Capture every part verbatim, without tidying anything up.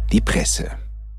die Presse.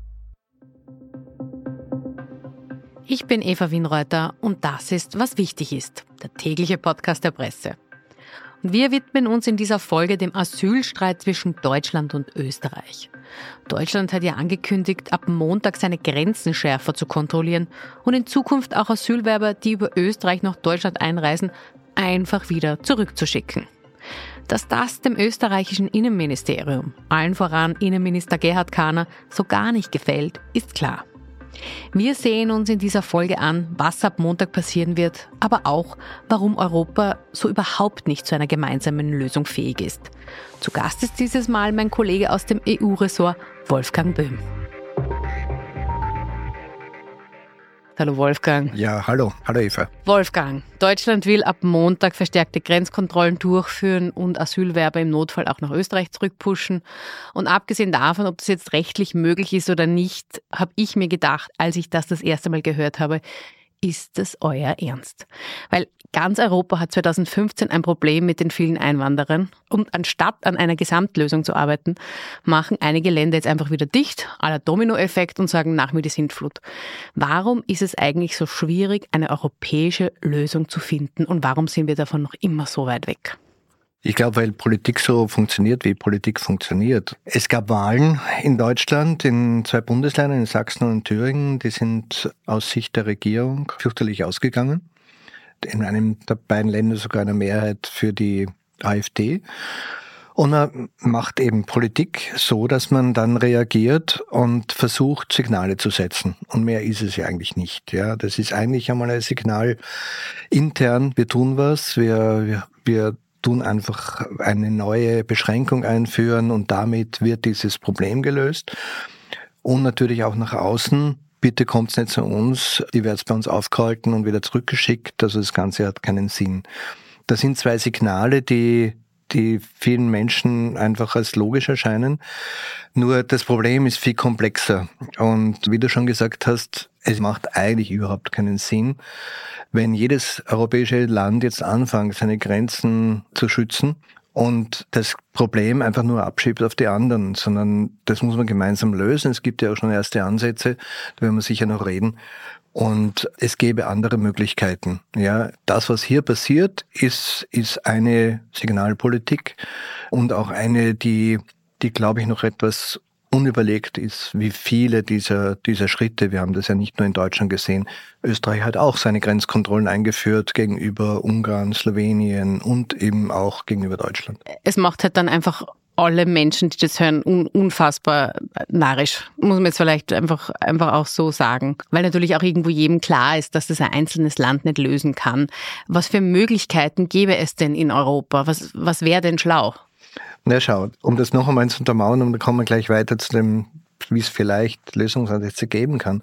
Ich bin Eva Wienreuter und das ist, was wichtig ist, der tägliche Podcast der Presse. Und wir widmen uns in dieser Folge dem Asylstreit zwischen Deutschland und Österreich. Deutschland hat ja angekündigt, ab Montag seine Grenzen schärfer zu kontrollieren und in Zukunft auch Asylwerber, die über Österreich nach Deutschland einreisen, einfach wieder zurückzuschicken. Dass das dem österreichischen Innenministerium, allen voran Innenminister Gerhard Kahner, so gar nicht gefällt, ist klar. Wir sehen uns in dieser Folge an, was ab Montag passieren wird, aber auch, warum Europa so überhaupt nicht zu einer gemeinsamen Lösung fähig ist. Zu Gast ist dieses Mal mein Kollege aus dem E U-Ressort, Wolfgang Böhm. Hallo Wolfgang. Ja, hallo. Hallo Eva. Wolfgang, Deutschland will ab Montag verstärkte Grenzkontrollen durchführen und Asylwerber im Notfall auch nach Österreich zurückpushen. Und abgesehen davon, ob das jetzt rechtlich möglich ist oder nicht, habe ich mir gedacht, als ich das das erste Mal gehört habe, ist das euer Ernst? Weil ganz Europa hat zweitausendfünfzehn ein Problem mit den vielen Einwanderern und anstatt an einer Gesamtlösung zu arbeiten, machen einige Länder jetzt einfach wieder dicht, à la Dominoeffekt und sagen, nach mir die Sintflut. Warum ist es eigentlich so schwierig, eine europäische Lösung zu finden und warum sind wir davon noch immer so weit weg? Ich glaube, weil Politik so funktioniert, wie Politik funktioniert. Es gab Wahlen in Deutschland, in zwei Bundesländern, in Sachsen und in Thüringen. Die sind aus Sicht der Regierung fürchterlich ausgegangen. In einem der beiden Länder sogar eine Mehrheit für die AfD. Und man macht eben Politik so, dass man dann reagiert und versucht, Signale zu setzen. Und mehr ist es ja eigentlich nicht. Ja, das ist eigentlich einmal ein Signal intern. Wir tun was, wir, wir, wir tun einfach eine neue Beschränkung einführen und damit wird dieses Problem gelöst. Und natürlich auch nach außen, bitte kommt's nicht zu uns, ihr werdet bei uns aufgehalten und wieder zurückgeschickt, also das Ganze hat keinen Sinn. Das sind zwei Signale, die die vielen Menschen einfach als logisch erscheinen. Nur das Problem ist viel komplexer. Und wie du schon gesagt hast, es macht eigentlich überhaupt keinen Sinn, wenn jedes europäische Land jetzt anfängt, seine Grenzen zu schützen und das Problem einfach nur abschiebt auf die anderen, sondern das muss man gemeinsam lösen. Es gibt ja auch schon erste Ansätze, da werden wir sicher noch reden. Und es gäbe andere Möglichkeiten. Ja, das, was hier passiert, ist, ist eine Signalpolitik und auch eine, die, die, glaube ich, noch etwas unüberlegt ist, wie viele dieser, dieser Schritte, wir haben das ja nicht nur in Deutschland gesehen, Österreich hat auch seine Grenzkontrollen eingeführt gegenüber Ungarn, Slowenien und eben auch gegenüber Deutschland. Es macht halt dann einfach alle Menschen, die das hören, un- unfassbar narrisch. Muss man jetzt vielleicht einfach, einfach auch so sagen. Weil natürlich auch irgendwo jedem klar ist, dass das ein einzelnes Land nicht lösen kann. Was für Möglichkeiten gäbe es denn in Europa? Was, was wäre denn schlau? Na schau, um das noch einmal zu untermauern, und dann kommen wir gleich weiter zu dem, wie es vielleicht Lösungsansätze geben kann.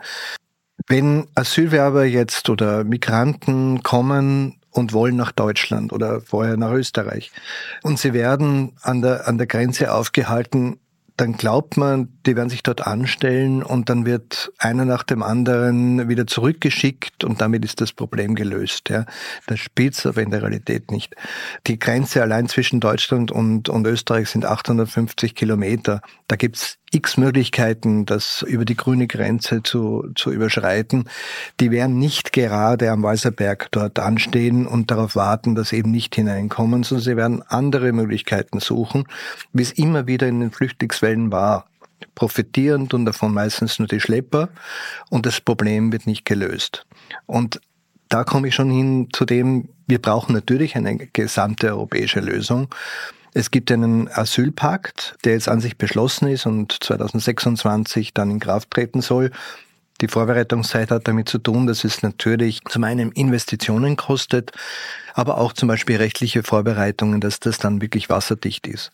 Wenn Asylwerber jetzt oder Migranten kommen und wollen nach Deutschland oder vorher nach Österreich und sie werden an der, an der Grenze aufgehalten, dann glaubt man, die werden sich dort anstellen und dann wird einer nach dem anderen wieder zurückgeschickt und damit ist das Problem gelöst. Ja. Das spielt aber in der Realität nicht. Die Grenze allein zwischen Deutschland und, und Österreich sind achthundertfünfzig Kilometer. Da gibt's x Möglichkeiten, das über die grüne Grenze zu, zu überschreiten. Die werden nicht gerade am Walserberg dort anstehen und darauf warten, dass sie eben nicht hineinkommen, sondern sie werden andere Möglichkeiten suchen, wie es immer wieder in den Flüchtlingswellen war. Profitierend und davon meistens nur die Schlepper und das Problem wird nicht gelöst. Und da komme ich schon hin zu dem, wir brauchen natürlich eine gesamte europäische Lösung. Es gibt einen Asylpakt, der jetzt an sich beschlossen ist und zweitausendsechsundzwanzig dann in Kraft treten soll. Die Vorbereitungszeit hat damit zu tun, dass es natürlich zum einen Investitionen kostet, aber auch zum Beispiel rechtliche Vorbereitungen, dass das dann wirklich wasserdicht ist.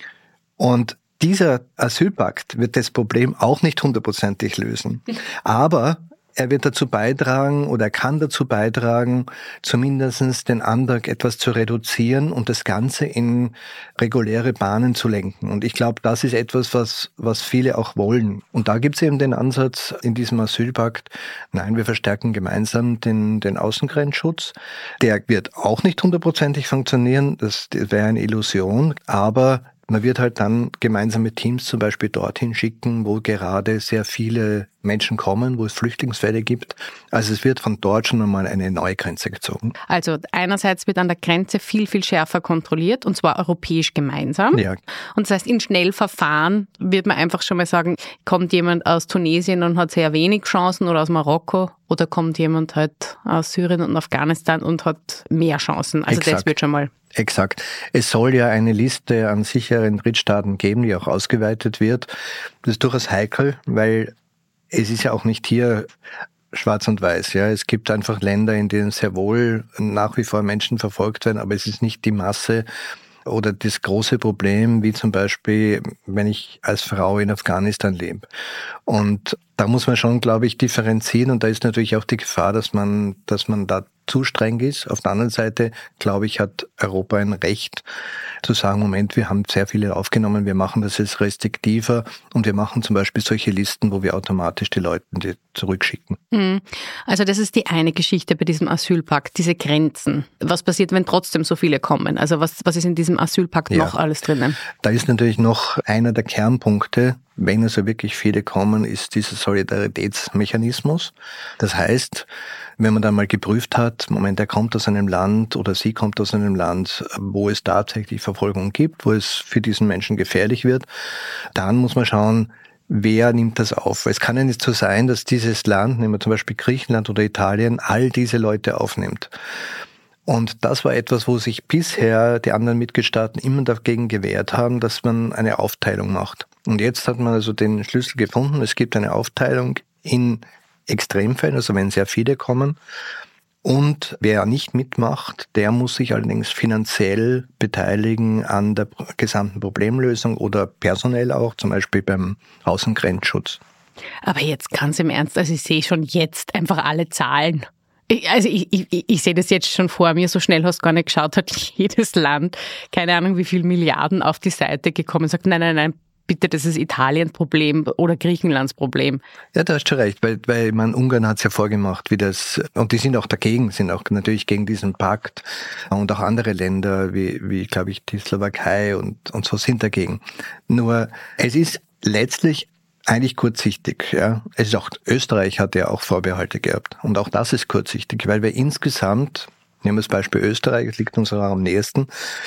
Und dieser Asylpakt wird das Problem auch nicht hundertprozentig lösen. Aber er wird dazu beitragen oder er kann dazu beitragen, zumindest den Antrag etwas zu reduzieren und das Ganze in reguläre Bahnen zu lenken. Und ich glaube, das ist etwas, was, was viele auch wollen. Und da gibt es eben den Ansatz in diesem Asylpakt, nein, wir verstärken gemeinsam den, den Außengrenzschutz. Der wird auch nicht hundertprozentig funktionieren, das, das wäre eine Illusion, aber Man wird halt dann gemeinsame Teams zum Beispiel dorthin schicken, wo gerade sehr viele Menschen kommen, wo es Flüchtlingsfälle gibt. Also es wird von dort schon einmal eine neue Grenze gezogen. Also einerseits wird an der Grenze viel, viel schärfer kontrolliert und zwar europäisch gemeinsam. Ja. Und das heißt, in Schnellverfahren wird man einfach schon mal sagen, kommt jemand aus Tunesien und hat sehr wenig Chancen oder aus Marokko oder kommt jemand halt aus Syrien und Afghanistan und hat mehr Chancen. Also Exakt. Das wird schon mal... Exakt. Es soll ja eine Liste an sicheren Drittstaaten geben, die auch ausgeweitet wird. Das ist durchaus heikel, weil es ist ja auch nicht hier schwarz und weiß. Ja, es gibt einfach Länder, in denen sehr wohl nach wie vor Menschen verfolgt werden, aber es ist nicht die Masse oder das große Problem, wie zum Beispiel, wenn ich als Frau in Afghanistan lebe. Und da muss man schon, glaube ich, differenzieren und da ist natürlich auch die Gefahr, dass man, dass man da zu streng ist. Auf der anderen Seite, glaube ich, hat Europa ein Recht zu sagen, Moment, wir haben sehr viele aufgenommen, wir machen das jetzt restriktiver und wir machen zum Beispiel solche Listen, wo wir automatisch die Leute die zurückschicken. Also das ist die eine Geschichte bei diesem Asylpakt, diese Grenzen. Was passiert, wenn trotzdem so viele kommen? Also was, was ist in diesem Asylpakt ja. noch alles drinnen? Da ist natürlich noch einer der Kernpunkte, wenn also wirklich viele kommen, ist dieser Solidaritätsmechanismus. Das heißt, wenn man dann mal geprüft hat, Moment, er kommt aus einem Land oder sie kommt aus einem Land, wo es tatsächlich Verfolgung gibt, wo es für diesen Menschen gefährlich wird, dann muss man schauen, wer nimmt das auf? Es kann ja nicht so sein, dass dieses Land, nehmen wir zum Beispiel Griechenland oder Italien, all diese Leute aufnimmt. Und das war etwas, wo sich bisher die anderen Mitgliedstaaten immer dagegen gewehrt haben, dass man eine Aufteilung macht. Und jetzt hat man also den Schlüssel gefunden. Es gibt eine Aufteilung in Extremfällen, also wenn sehr viele kommen. Und wer nicht mitmacht, der muss sich allerdings finanziell beteiligen an der gesamten Problemlösung oder personell auch, zum Beispiel beim Außengrenzschutz. Aber jetzt ganz im Ernst, also ich sehe schon jetzt einfach alle Zahlen. Also ich, ich, ich sehe das jetzt schon vor mir, so schnell hast du gar nicht geschaut, hat jedes Land, keine Ahnung wie viel Milliarden auf die Seite gekommen und sagt, nein, nein, nein, bitte, das ist Italiens Problem oder Griechenlands Problem. Ja, da hast du recht, weil, weil man, Ungarn hat es ja vorgemacht, wie das, und die sind auch dagegen, sind auch natürlich gegen diesen Pakt und auch andere Länder, wie, wie glaube ich, die Slowakei und, und so sind dagegen. Nur, es ist letztlich eigentlich kurzsichtig, ja. Es ist auch, Österreich hat ja auch Vorbehalte gehabt. Und auch das ist kurzsichtig, weil wir insgesamt, nehmen wir das Beispiel Österreich, es liegt uns auch am nächsten,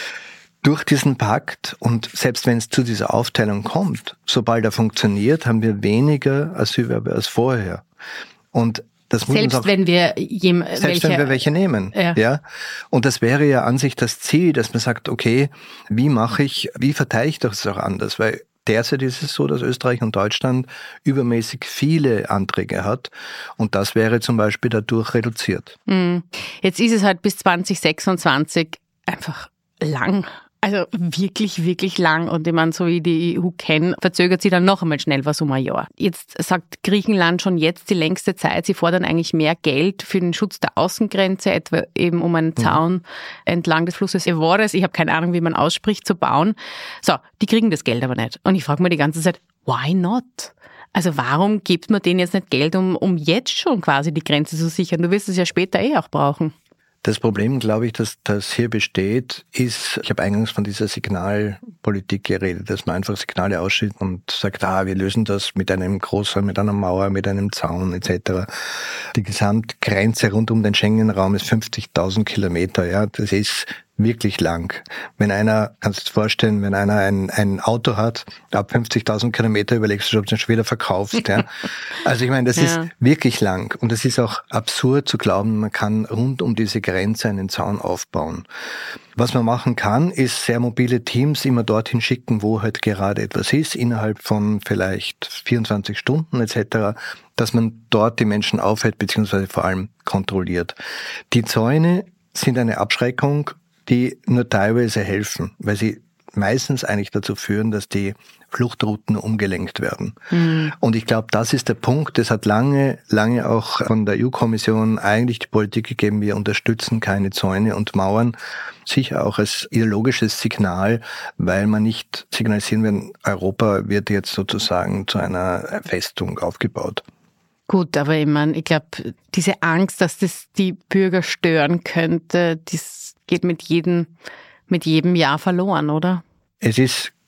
durch diesen Pakt und selbst wenn es zu dieser Aufteilung kommt, sobald er funktioniert, haben wir weniger Asylbewerber als vorher. Und das muss selbst uns auch, wenn wir jem, selbst welche, wenn wir welche nehmen, ja. ja. Und das wäre ja an sich das Ziel, dass man sagt, okay, wie mache ich, wie verteile ich das auch anders, weil derzeit ist es so, dass Österreich und Deutschland übermäßig viele Anträge hat und das wäre zum Beispiel dadurch reduziert. Jetzt ist es halt bis zwanzig sechsundzwanzig einfach lang. Also wirklich, wirklich lang. Und ich meine, so wie die E U kennen, verzögert sie dann noch einmal schnell was um ein Jahr. Jetzt sagt Griechenland schon jetzt die längste Zeit, sie fordern eigentlich mehr Geld für den Schutz der Außengrenze, etwa eben um einen Zaun mhm. entlang des Flusses Evores, ich habe keine Ahnung, wie man ausspricht, zu bauen. So, die kriegen das Geld aber nicht. Und ich frage mich die ganze Zeit, why not? Also warum gibt man denen jetzt nicht Geld, um, um jetzt schon quasi die Grenze zu sichern? Du wirst es ja später eh auch brauchen. Das Problem, glaube ich, dass das hier besteht, ist, ich habe eingangs von dieser Signalpolitik geredet, dass man einfach Signale ausschickt und sagt, ah, wir lösen das mit einem großen, mit einer Mauer, mit einem Zaun et cetera. Die Gesamtgrenze rund um den Schengen-Raum ist fünfzigtausend Kilometer, ja, das ist wirklich lang. Wenn einer, kannst du dir vorstellen, wenn einer ein, ein Auto hat, ab fünfzigtausend Kilometer überlegst du, ob du es schon wieder verkaufst. Ja. Also ich meine, das ja. ist wirklich lang. Und es ist auch absurd zu glauben, man kann rund um diese Grenze einen Zaun aufbauen. Was man machen kann, ist sehr mobile Teams immer dorthin schicken, wo halt gerade etwas ist, innerhalb von vielleicht vierundzwanzig Stunden et cetera, dass man dort die Menschen aufhält, beziehungsweise vor allem kontrolliert. Die Zäune sind eine Abschreckung, die nur teilweise helfen, weil sie meistens eigentlich dazu führen, dass die Fluchtrouten umgelenkt werden. Mhm. Und ich glaube, das ist der Punkt. Es hat lange, lange auch von der E U-Kommission eigentlich die Politik gegeben, wir unterstützen keine Zäune und Mauern. Sicher auch als ideologisches Signal, weil man nicht signalisieren wird, Europa wird jetzt sozusagen zu einer Festung aufgebaut. Gut, aber ich meine, ich glaube, diese Angst, dass das die Bürger stören könnte, das geht mit jedem, mit jedem Jahr verloren, oder? Es ist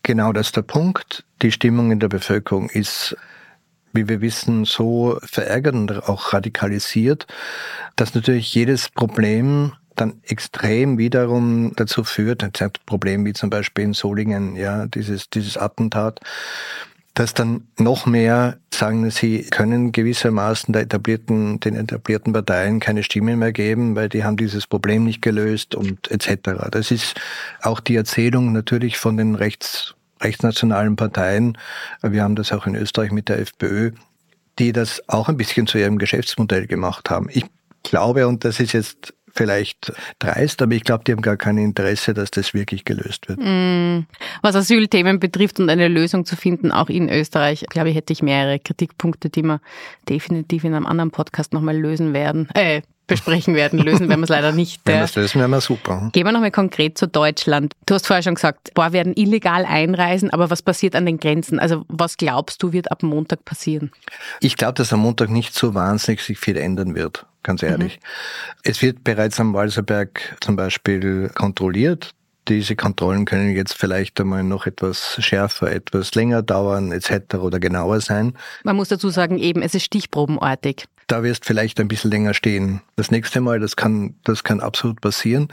Genau, das ist der Punkt. Die Stimmung in der Bevölkerung ist, wie wir wissen, so verärgert und auch radikalisiert, dass natürlich jedes Problem dann extrem wiederum dazu führt, ein Problem wie zum Beispiel in Solingen, ja, dieses, dieses Attentat, dass dann noch mehr sagen, sie können gewissermaßen der etablierten, den etablierten Parteien keine Stimme mehr geben, weil die haben dieses Problem nicht gelöst und et cetera. Das ist auch die Erzählung natürlich von den rechts rechtsnationalen Parteien, wir haben das auch in Österreich mit der FPÖ, die das auch ein bisschen zu ihrem Geschäftsmodell gemacht haben. Ich glaube, und das ist jetzt vielleicht dreist, aber ich glaube, die haben gar kein Interesse, dass das wirklich gelöst wird. Mm, was Asylthemen betrifft und eine Lösung zu finden, auch in Österreich, glaube ich, hätte ich mehrere Kritikpunkte, die wir definitiv in einem anderen Podcast nochmal lösen werden. Äh, besprechen werden. Lösen werden wir es leider nicht. Wenn wir es lösen, wären wir super. Gehen wir nochmal konkret zu Deutschland. Du hast vorher schon gesagt, boah, werden illegal einreisen, aber was passiert an den Grenzen? Also was glaubst du, wird ab Montag passieren? Ich glaube, dass am Montag nicht so wahnsinnig sich viel ändern wird, ganz ehrlich. Mhm. Es wird bereits am Walserberg zum Beispiel kontrolliert. Diese Kontrollen können jetzt vielleicht einmal noch etwas schärfer, etwas länger dauern et cetera oder genauer sein. Man muss dazu sagen, eben, es ist stichprobenartig. Da wirst vielleicht ein bisschen länger stehen. Das nächste Mal, das kann, das kann absolut passieren.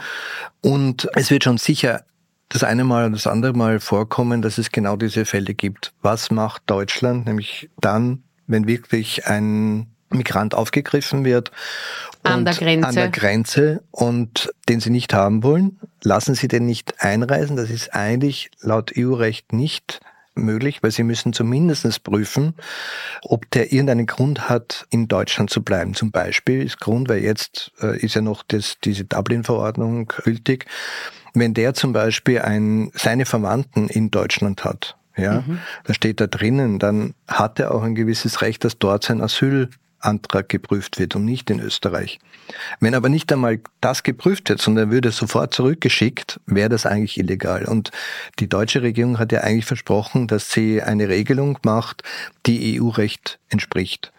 Und es wird schon sicher das eine Mal und das andere Mal vorkommen, dass es genau diese Fälle gibt. Was macht Deutschland nämlich dann, wenn wirklich ein Migrant aufgegriffen wird an und der Grenze. an der Grenze und den sie nicht haben wollen? Lassen sie den nicht einreisen? Das ist eigentlich laut E U-Recht nicht möglich, weil sie müssen zumindest prüfen, ob der irgendeinen Grund hat, in Deutschland zu bleiben. Zum Beispiel ist Grund, weil jetzt äh, ist ja noch das, diese Dublin-Verordnung gültig, wenn der zum Beispiel ein, seine Verwandten in Deutschland hat, ja, mhm. da steht da drinnen, dann hat er auch ein gewisses Recht, dass dort sein Asyl Antrag geprüft wird und nicht in Österreich. Wenn aber nicht einmal das geprüft wird, sondern würde sofort zurückgeschickt, wäre das eigentlich illegal. Und die deutsche Regierung hat ja eigentlich versprochen, dass sie eine Regelung macht, die E U-Recht entspricht.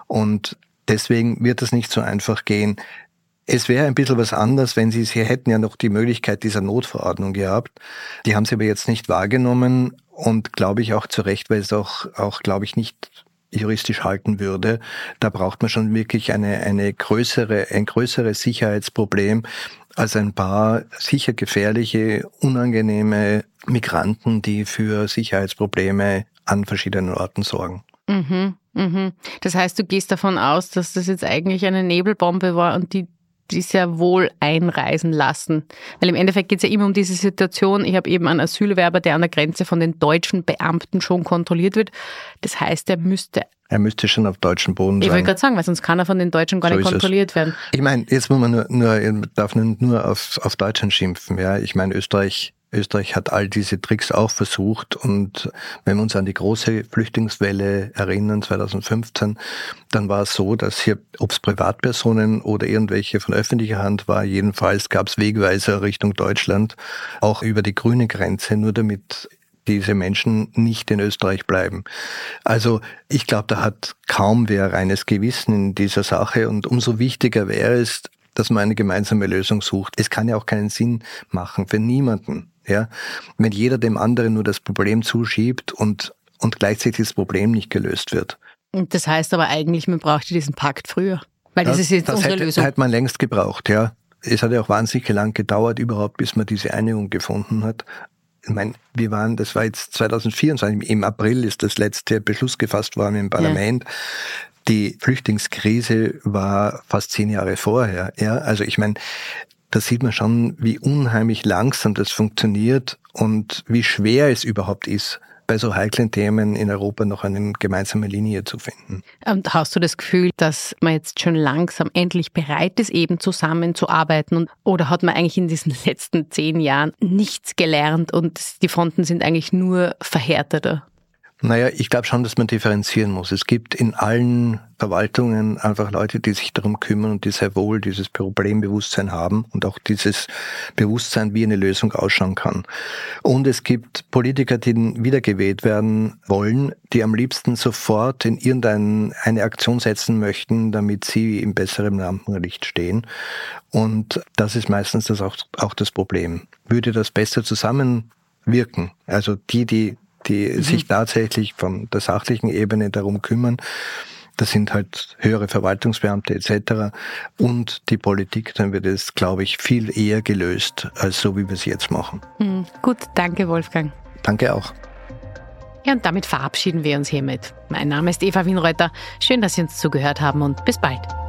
Und deswegen wird das nicht so einfach gehen. Es wäre ein bisschen was anderes, wenn sie, sie hätten ja noch die Möglichkeit dieser Notverordnung gehabt. Die haben sie aber jetzt nicht wahrgenommen und glaube ich auch zu Recht, weil es auch, auch glaube ich, nicht juristisch halten würde. Da braucht man schon wirklich eine, eine größere, ein größeres Sicherheitsproblem als ein paar sicher gefährliche, unangenehme Migranten, die für Sicherheitsprobleme an verschiedenen Orten sorgen. Mhm, mhm. Das heißt, du gehst davon aus, dass das jetzt eigentlich eine Nebelbombe war und die die sehr wohl einreisen lassen. Weil im Endeffekt geht es ja immer um diese Situation, ich habe eben einen Asylwerber, der an der Grenze von den deutschen Beamten schon kontrolliert wird. Das heißt, er müsste... Er müsste schon auf deutschem Boden sein. Ich wollte gerade sagen, weil sonst kann er von den Deutschen gar so nicht kontrolliert es. werden. Ich meine, jetzt muss man nur, nur darf man nur auf, auf Deutschland schimpfen. Ja, ich meine, Österreich... Österreich hat all diese Tricks auch versucht und wenn wir uns an die große Flüchtlingswelle erinnern, zwanzig fünfzehn, dann war es so, dass hier, ob es Privatpersonen oder irgendwelche von öffentlicher Hand war, jedenfalls gab es Wegweiser Richtung Deutschland, auch über die grüne Grenze, nur damit diese Menschen nicht in Österreich bleiben. Also ich glaube, da hat kaum wer reines Gewissen in dieser Sache und umso wichtiger wäre es, dass man eine gemeinsame Lösung sucht. Es kann ja auch keinen Sinn machen für niemanden. Ja, wenn jeder dem anderen nur das Problem zuschiebt und, und gleichzeitig das Problem nicht gelöst wird. Und das heißt aber eigentlich, man brauchte diesen Pakt früher. Weil das, das ist jetzt das unsere hätte, Lösung. Das hätte man längst gebraucht, ja. Es hat ja auch wahnsinnig lang gedauert überhaupt, bis man diese Einigung gefunden hat. Ich meine, wir waren, das war jetzt zwanzig vierundzwanzig, im April ist das letzte Beschluss gefasst worden im Parlament. Ja. Die Flüchtlingskrise war fast zehn Jahre vorher, ja. Also ich meine, da sieht man schon, wie unheimlich langsam das funktioniert und wie schwer es überhaupt ist, bei so heiklen Themen in Europa noch eine gemeinsame Linie zu finden. Und hast du das Gefühl, dass man jetzt schon langsam endlich bereit ist, eben zusammenzuarbeiten? Oder hat man eigentlich in diesen letzten zehn Jahren nichts gelernt und die Fronten sind eigentlich nur verhärteter? Naja, ich glaube schon, dass man differenzieren muss. Es gibt in allen Verwaltungen einfach Leute, die sich darum kümmern und die sehr wohl dieses Problembewusstsein haben und auch dieses Bewusstsein, wie eine Lösung ausschauen kann. Und es gibt Politiker, die wiedergewählt werden wollen, die am liebsten sofort in irgendeine Aktion setzen möchten, damit sie im besseren Rampenlicht stehen. Und das ist meistens das auch, auch das Problem. Würde das besser zusammen wirken. Also die, die, die mhm. sich tatsächlich von der sachlichen Ebene darum kümmern, das sind halt höhere Verwaltungsbeamte et cetera. Und die Politik, dann wird es, glaube ich, viel eher gelöst, als so, wie wir es jetzt machen. Mhm. Gut, danke Wolfgang. Danke auch. Ja, und damit verabschieden wir uns hiermit. Mein Name ist Eva Wienreuther. Schön, dass Sie uns zugehört haben und bis bald.